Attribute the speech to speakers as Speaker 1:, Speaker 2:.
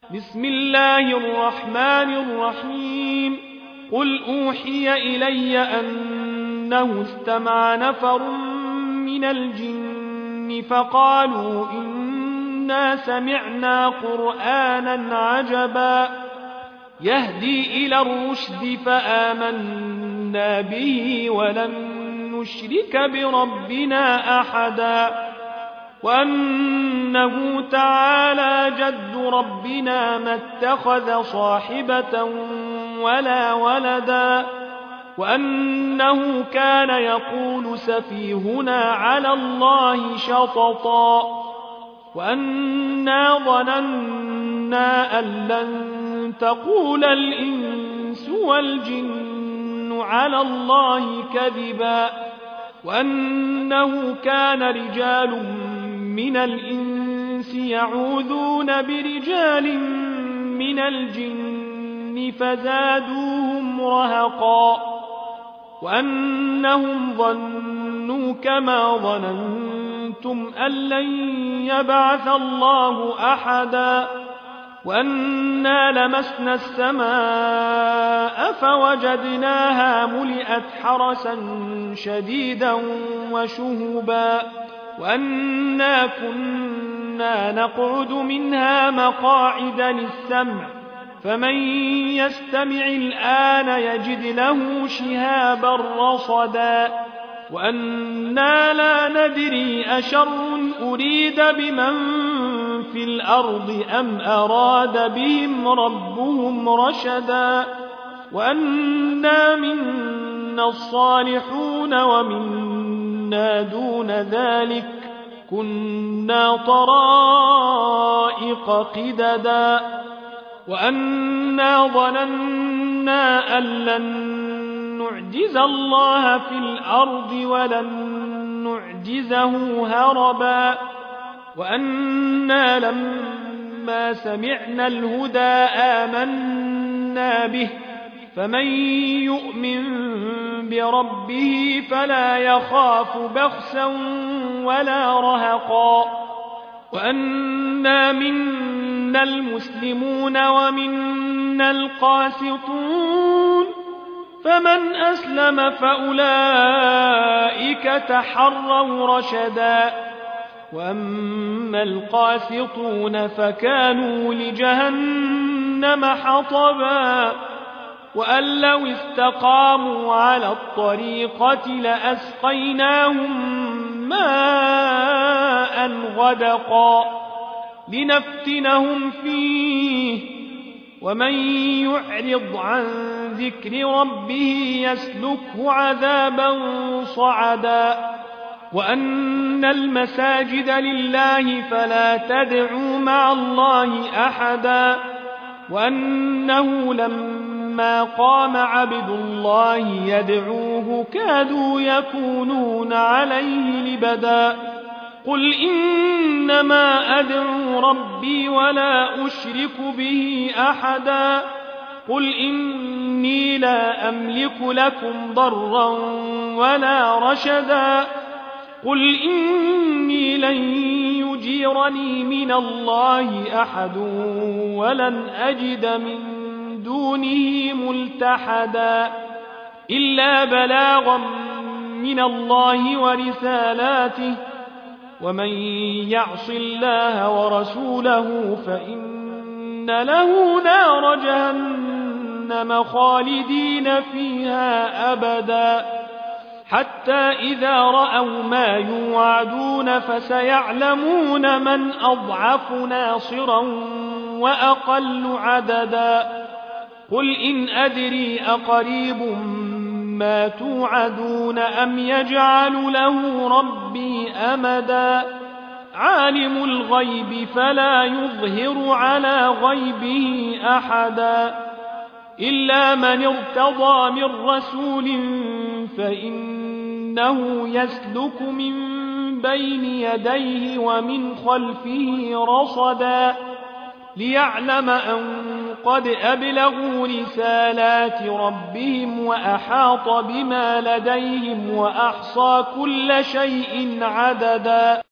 Speaker 1: بسم الله الرحمن الرحيم قل أوحي إلي أنه استمع نفر من الجن فقالوا إنا سمعنا قرآنا عجبا يهدي إلى الرشد فآمنا به ولن نشرك بربنا أحدا وأنه تعالى جد ربنا ما اتخذ صاحبة ولا ولدا وأنه كان يقول سفيهنا على الله شططا وأنا ظننا أن لن تقول الإنس والجن على الله كذبا وأنه كان رجال من الإنس يعوذون برجال من الجن فزادوهم رهقا وأنهم ظنوا كما ظننتم أن لن يبعث الله أحدا وأنا لمسنا السماء فوجدناها ملئت حرسا شديدا وشهبا وأنا كنا نقعد منها مقاعد للسمع فمن يستمع الآن يجد له شهابا رصدا وأنا لا ندري أشر أريد بمن في الأرض أم أراد بهم ربهم رشدا وأنا منا الصالحون ومنا دون ذلك كنا طرائق قددا وأنا ظننا أن لن نعجز الله في الأرض ولن نعجزه هربا وأنا لما سمعنا الهدى آمنا به فمن يؤمن بربه فلا يخاف بخسا ولا رهقا وأنا منا المسلمون ومنا القاسطون فمن أسلم فأولئك تحروا رشدا وأما القاسطون فكانوا لجهنم حطبا وأن لو استقاموا على الطريقة لأسقيناهم ماء غدقا لنفتنهم فيه ومن يعرض عن ذكر ربه يسلكه عذابا صعدا وأن المساجد لله فلا تدعوا مع الله أحدا وأنه لما قام عبد الله يدعوه كادوا يكونون عليه لبدا قل إنما أدعو ربي ولا أشرك به أحدا قل إني لا أملك لكم ضرا ولا رشدا قل إني لن يجيرني من الله أحد ولن أجد من دونه ملتحدا إلا بلاغا من الله ورسالاته ومن يعص الله ورسوله فإن له نار جهنم خالدين فيها أبدا حتى إذا رأوا ما يوعدون فسيعلمون من أضعف ناصرا وأقل عددا قل إن أدري أقريب ما توعدون أم يجعل له ربي أمدا عالم الغيب فلا يظهر على غيبه أحدا إلا من ارتضى من رسول فإنه يسلك من بين يديه ومن خلفه رصدا ليعلم أن قد أبلغوا رسالات ربهم وأحاط بما لديهم وأحصى كل شيء عددا